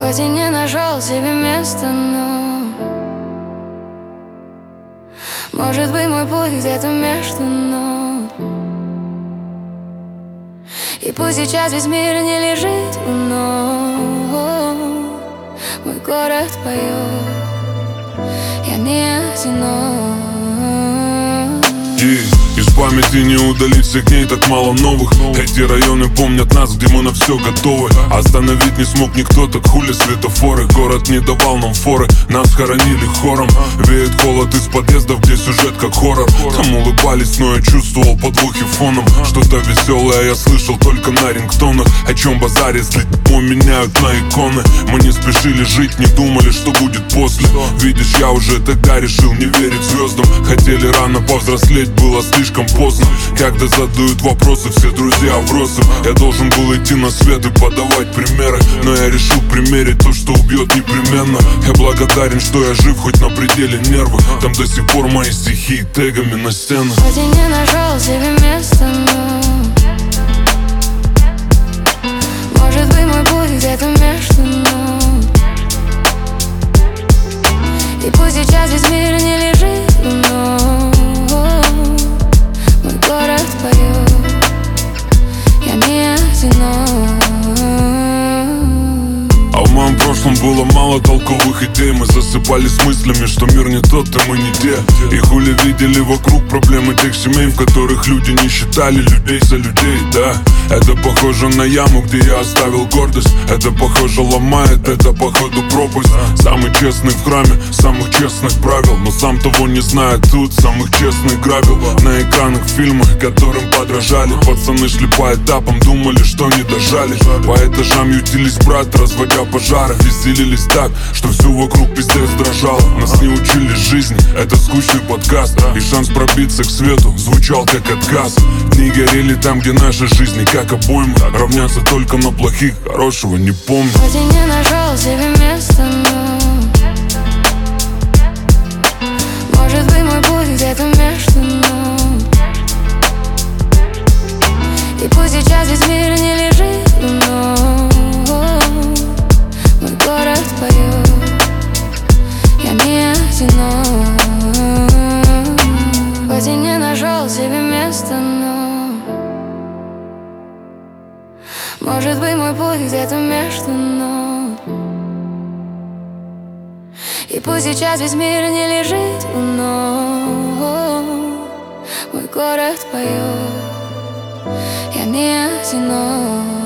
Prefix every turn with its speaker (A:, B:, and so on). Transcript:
A: Хоть и не нашел себе места, но может быть мой путь где-то между ног. И пусть сейчас весь мир не лежит у ног, мой город поет, я не одинок.
B: Из памяти не удалить всех дней, так мало новых. Эти районы помнят нас, где мы на все готовы. Остановить не смог никто, так хули светофоры. Город не давал нам форы, нас хоронили хором. Веет холод из подъездов, где сюжет как хоррор. Там улыбались, но я чувствовал подвохи фоном. Что-то веселое я слышал только на рингтонах. О чем базар, если тьму меняют на иконы. Мы не спешили жить, не думали, что будет после. Видишь, я уже тогда решил не верить звездам. Хотели рано повзрослеть, было слишком поздно. Когда задают вопросы, все друзья в розыск. Я должен был идти на свет и подавать примеры, но я решил примерить то, что убьет непременно. Я благодарен, что я жив, хоть на пределе нервов. Там до сих пор мои стихи тегами на стенах.
A: Хоть и не нашел себе места, но может быть мой путь где-то между ног. И пусть сейчас весь мир не лежит у ног, мой город поет, я не одинок.
B: А в моем прошлом было мало толковых идей. Мы засыпались мыслями, что мир не тот, и мы не те. И хули видели вокруг проблемы тех семей, в которых люди не считали людей за людей, да. Это похоже на яму, где я оставил гордость. Это похоже ломает, это походу пропасть. Самый честный в храме, самых честных правил. Но сам того не зная, тут самых честных грабил. На экранах фильмы, которым подражали. Пацаны шли по этапам, думали, что не дожали. По этажам ютились брат, разводя пожары. Веселились так, что все вокруг пиздец дрожало. Нас не учили жизни, это скучный подкаст. И шанс пробиться к свету звучал как отказ. Дни горели там, где наша жизнь не как обойма. Равняться только на плохих, хорошего не помню.
A: Хоть и не нашел себе места, но может быть мой путь где-то между ног. И пусть сейчас весь мир не лежит у ног, мой город поет, я не одинок. Хоть и не нашел себе места, но может быть мой путь где-то между ног. И пусть сейчас весь мир не лежит у ног, мой город поет, я не одинок.